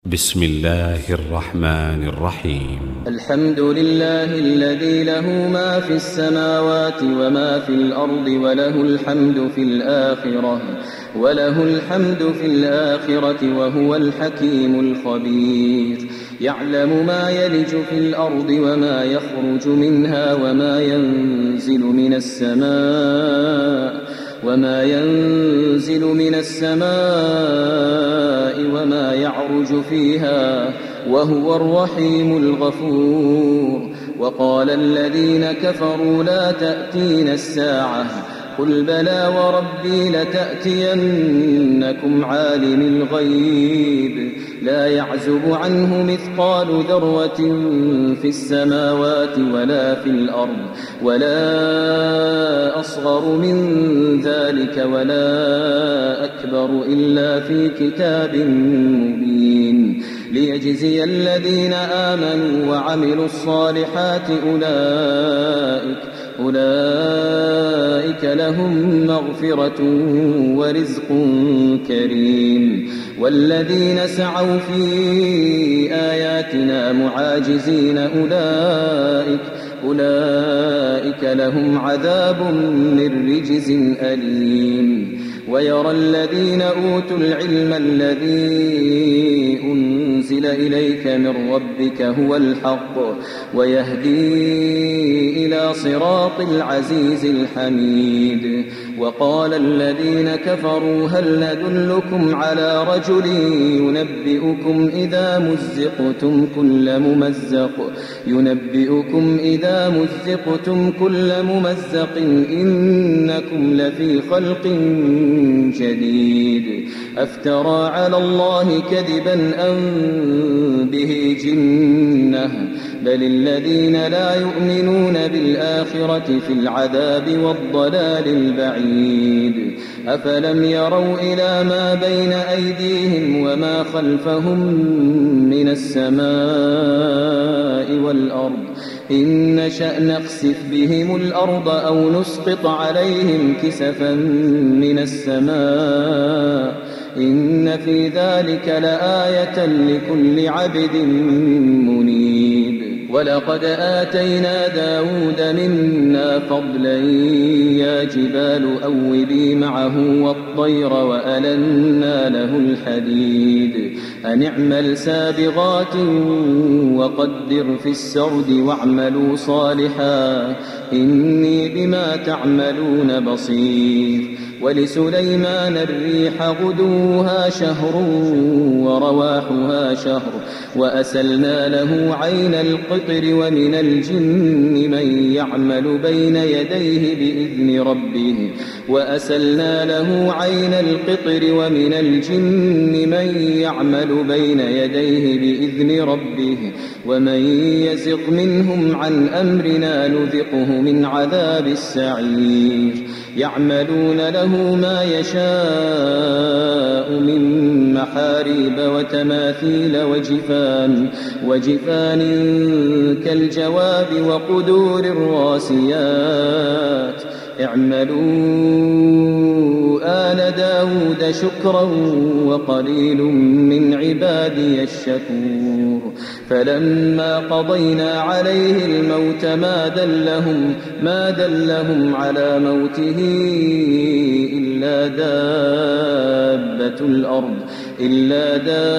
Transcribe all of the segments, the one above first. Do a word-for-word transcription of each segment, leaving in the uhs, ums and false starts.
بسم الله الرحمن الرحيم. الحمد لله الذي له ما في السماوات وما في الأرض وله الحمد في الآخرة وله الحمد في الآخرة وهو الحكيم الخبير. يعلم ما يلج في الأرض وما يخرج منها وما ينزل من السماء وما ينزل من السماء وما يعرج فيها وهو الرحيم الغفور. وقال الذين كفروا لا تأتينا الساعة قل بلى وربي لتأتينكم عالم الغيب لا يعزب عنه مثقال ذرة في السماوات ولا في الأرض ولا أصغر من ذلك ولا أكبر إلا في كتاب مبين ليجزي الذين آمنوا وعملوا الصالحات أولئك أولئك لهم مغفرة ورزق كريم. والذين سعوا في آياتنا معاجزين أولئك أولئك لهم عذاب من رجز أليم. ويرى الذين أوتوا العلم الذي أنزل إليك من ربك هو الحق ويهدي إلى صراط العزيز الحميد. وقال الذين كفروا هل ندلكم على رجل ينبئكم إذا مزقتم كل ممزق ينبئكم إذا مزقتم كل ممزق إنكم لفي خلق جديد. أفترى على الله كذبا أم به جنة بل الذين لا يؤمنون بالآخرة في العذاب والضلال البعيد. أفلم يروا إلى ما بين أيديهم وما خلفهم من السماء والأرض إن نشأ نخسف بهم الأرض أو نسقط عليهم كسفا من السماء إن في ذلك لآية لكل عبد منيب. ولقد آتينا داود منا فضلا يا جبال أوبي معه والطير وألنا له الحديد أن اعمل سابغات وقدر في السرد واعملوا صالحا إني بما تعملون بصير. ولسليمان الريح غدوها شهر ورواحها شهر وأسلنا له عين القطر ومن الجن من يعمل بين يديه بإذن ربه وأسلنا له عين القطر ومن الجن من يعمل بين يديه بإذن ربه ومن يزغ منهم عن أمرنا نذقه من عذاب السعير. يعملون له ما يشاء من محاريب وتماثيل وجفان وجفان كالجواب وقدور الراسيات اعملوا آل داود شكرا وقليل من عبادي الشكور. فلما قضينا عليه الموت ما دلهم ما دلهم على موته إلا دابة الأرض إلا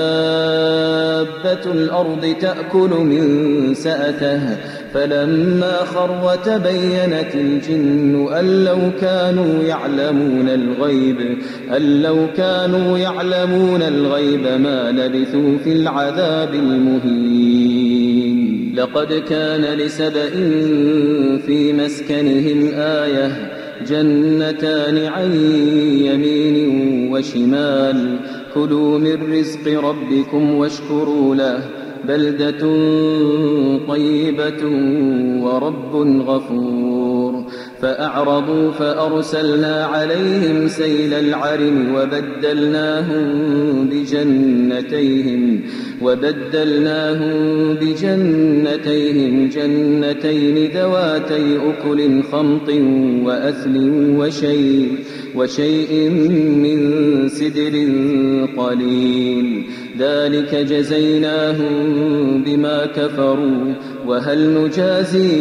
دابة الأرض تأكل من سأته فلما خر تبينت الجن أن لو كانوا يعلمون الغيب أن لو كانوا يعلمون الغيب ما لبثوا في العذاب المهين. لقد كان لسبإ في مسكنهم آية جنتان عن يمين وشمال كلوا من رزق ربكم واشكروا له بلدة طيبة ورب غفور. فأعرضوا فأرسلنا عليهم سيل العرم وبدلناهم بجنتيهم وبدلناهم بجنتيهم جنتين ذواتي أكل خمط وأثل وشيء, وشيء من سدر قليل ذلك جزيناهم بما كفروا وهل نجازي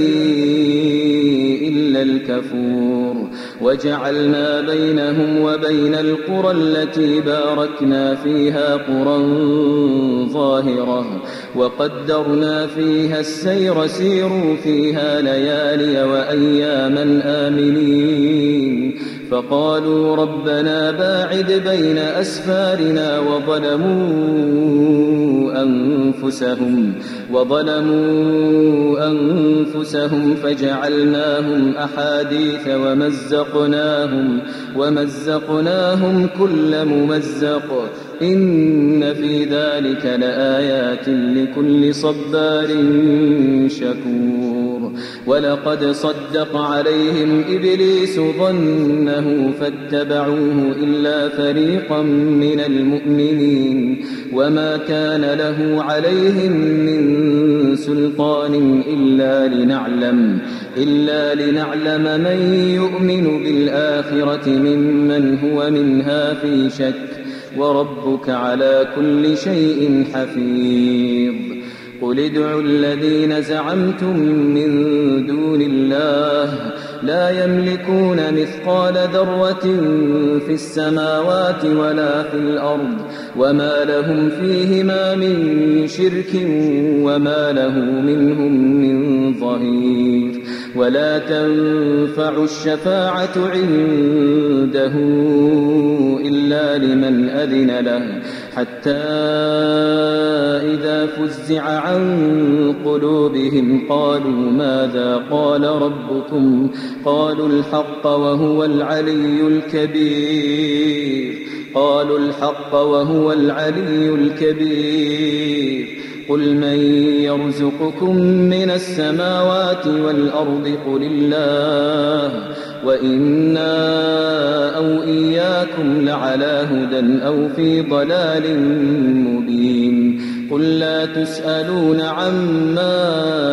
إلا الكفور وجعلنا بينهم وبين القرى التي باركنا فيها قرى ظاهرة وقدرنا فيها السير سيروا فيها ليالي وأياما آمنين فقالوا ربنا باعد بين أسفارنا وظلموا أنفسهم, وظلموا أنفسهم فجعلناهم أحاديث ومزقناهم, ومزقناهم كل ممزق إن في ذلك لآيات لكل صبار شكور ولقد صدق عليهم إبليس ظنه فاتبعوه إلا فريقا من المؤمنين وما كان له عليهم من سلطان إلا لنعلم, إلا لنعلم من يؤمن بالآخرة ممن هو منها في شك وربك على كل شيء حفيظ قل ادعوا الذين زعمتم من دون الله لا يملكون مثقال ذرة في السماوات ولا في الأرض وما لهم فيهما من شرك وما له منهم من ظهير ولا تنفع الشفاعة عنده إلا لمن أذن له حتى إذا فزع عن قلوبهم قالوا ماذا قال ربكم قالوا الحق وهو العلي الكبير قالوا الحق وهو العلي الكبير قل من يرزقكم من السماوات والأرض قل الله وإنا أو إياكم لعلى هدى أو في ضلال مبين قل لا تسألون عما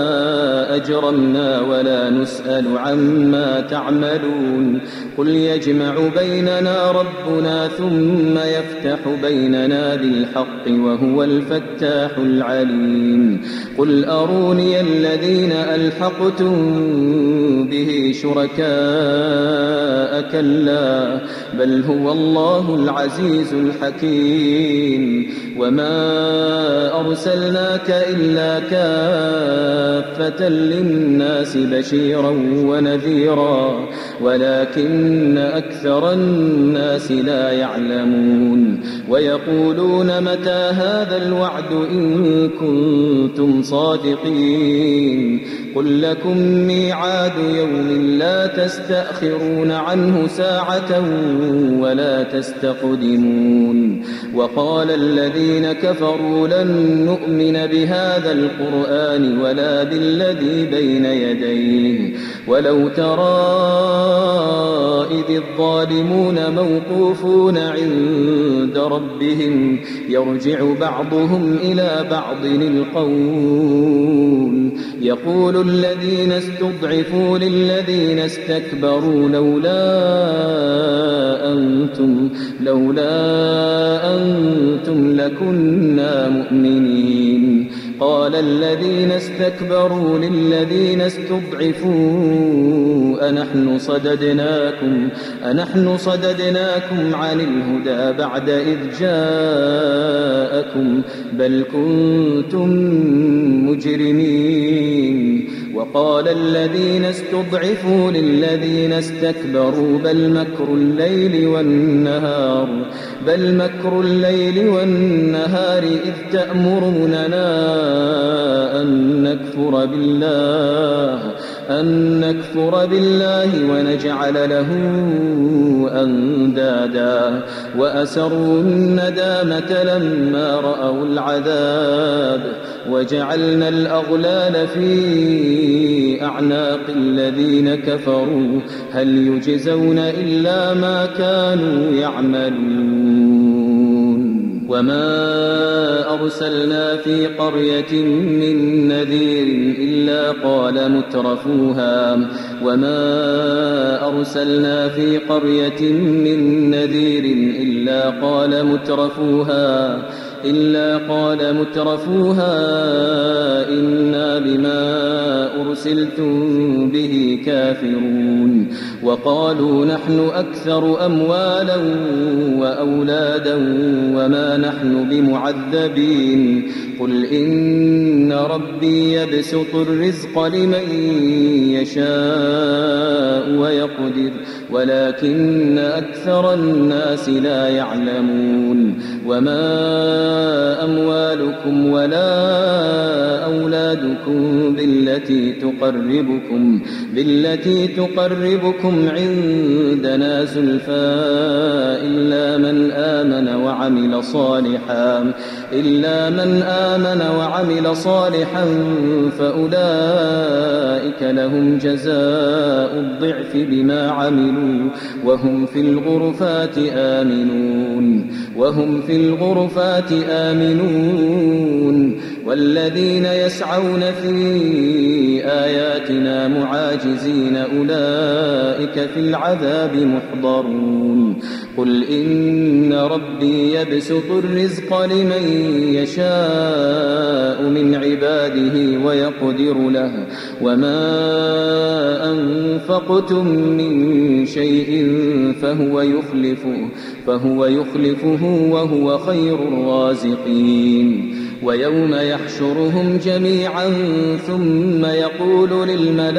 أجرمنا ولا نسأل عما تعملون قل يجمع بيننا ربنا ثم يفتح بيننا بالحق وهو الفتاح العليم قل أروني الذين ألحقتم به شركاء كلا بل هو الله العزيز الحكيم وما أرسلناك إلا كافة للناس بشيرا ونذيرا ولكن أكثر الناس لا يعلمون ويقولون متى هذا الوعد إن كنتم صادقين قل لكم ميعاد يوم لا تستأخرون عنه ساعة ولا تستقدمون وقال الذين كفروا لن نؤمن بهذا القرآن ولا بالذي بين يديه ولو ترى إذ الظالمون موقوفون عند ربهم يرجع بعضهم إلى بعض القول يقول الذين استضعفوا للذين استكبروا لولا أنتم لولا أنتم لكنا مؤمنين قال الذين استكبروا للذين استضعفوا أنحن صددناكم أنحن صددناكم عن الهدى بعد إذ جاءكم بل كنتم مجرمين وقال الذين استضعفوا للذين استكبروا بل مكر الليل والنهار بل مكر الليل والنهار إذ تأمروننا أن نكفر بالله أن نكفر بالله ونجعل له أندادا وأسروا الندامة لما رأوا العذاب وجعلنا الأغلال في أعناق الذين كفروا هل يجزون إلا ما كانوا يعملون. وما أرسلنا في قرية من نذير إلا قال مترفوها وما أرسلنا في قرية من نذير إلا قال مترفوها إلا قال مترفوها إنا بما أرسلتم به كافرون وقالوا نحن أكثر أموالا وأولادا وما نحن بمعذبين قل إن ربي يبسط الرزق لمن يشاء ويقدر ولكن أكثر الناس لا يعلمون وما أموالكم ولا أولادكم بالتي تقربكم بالتي تقربكم عندنا زلفى إلا من آمن وعمل صالحا إلا من آمن وعمل صالحا فأولئك لهم جزاء الضعف بما عملوا وهم في الغرفات آمنون وهم في الغرفات آمنون والذين يسعون في آياتنا معاجزين أولئك في العذاب محضرون قل إن ربي يبسط الرزق لمن يشاء من عباده ويقدر له وما أنفقتم من شيء فهو يخلفه فهو يخلفه وهو خير الرازقين ويوم يحشرهم جميعا ثم يقول للملائكة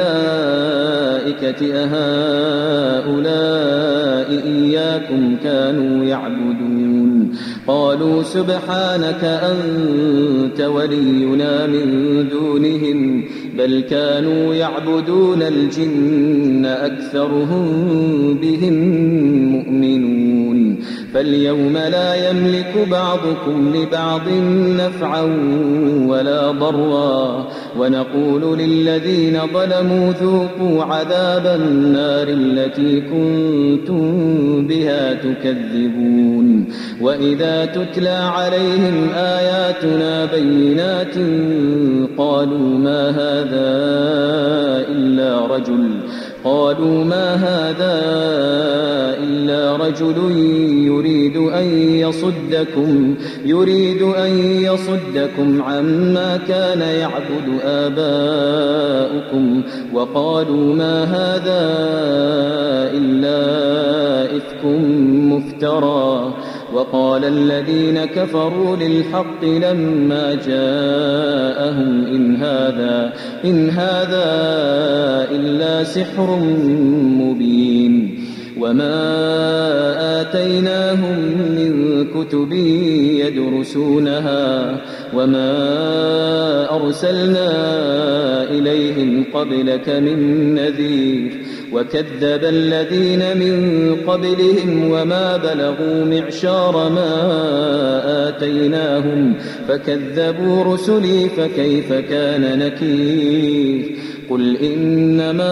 أهؤلاء إياكم كانوا يعبدون قالوا سبحانك أنت ولينا من دونهم بل كانوا يعبدون الجن أكثرهم بهم مؤمنون فاليوم لا يملك بعضكم لبعض نفعا ولا ضرا ونقول للذين ظلموا ذوقوا عذاب النار التي كنتم بها تكذبون وإذا تتلى عليهم آياتنا بينات قالوا ما هذا إلا رجل قالوا ما هذا إلا رجل يريد أن يصدكم يريد أن يصدكم عما كان يعبد آباؤكم وقالوا ما هذا إلا إفك مفترى وقال الذين كفروا للحق لما جاءهم إن هذا إن هذا إلا سحر مبين وما آتيناهم من كتب يدرسونها وما أرسلنا إليهم قبلك من نذير وكذب الذين من قبلهم وما بلغوا معشار ما آتيناهم فكذبوا رسلي فكيف كان نكير قل إنما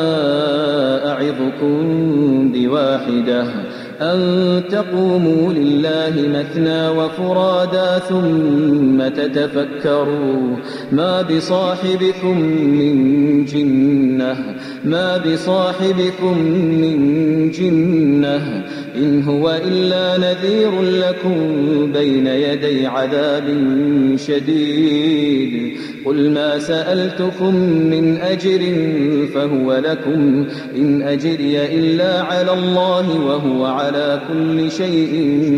أعظكم بواحدة أن تقوموا لله مثنى وفرادا ثم تتفكروا ما بصاحبكم من جنة ما بصاحبكم من جنة إن هو إلا نذير لكم بين يدي عذاب شديد قل ما سألتكم من أجر فهو لكم إن أجري إلا على الله وهو على كل شيء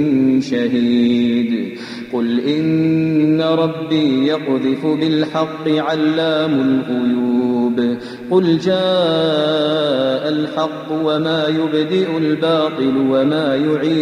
شهيد قل إن ربي يقذف بالحق علام الغيوب قل جاء الحق وما يبدئ الباطل وما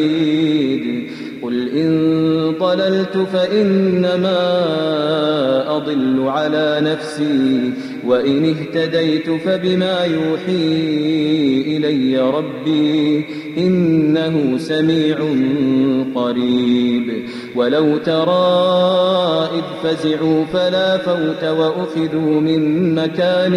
يعيد قل إن ضللت فإنما أضل على نفسي وإن اهتديت فبما يوحي إلي ربي إنه سميع قريب ولو ترى إذ فزعوا فلا فوت وأخذوا من مكان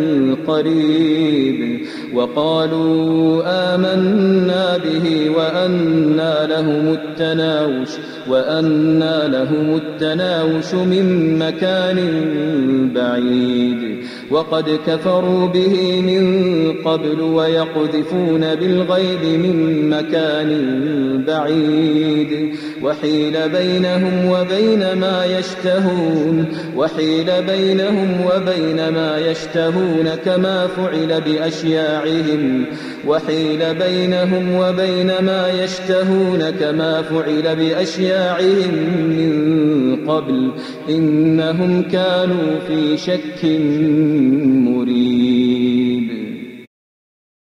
قريب وقالوا آمنا به وأنى لهم التناوش وأنى لهم التناوش من مكان بعيد وقد كفروا به من قبل ويقذفون بالغيب من مكان بعيد وحيل بينهم وبين ما يشتهون وحيل بينهم وبين ما يشتهون كما فعل بأشياعهم وحيل بينهم وبين ما يشتهون كما فعل بأشياعهم من قبل إنهم كانوا في شك مريب.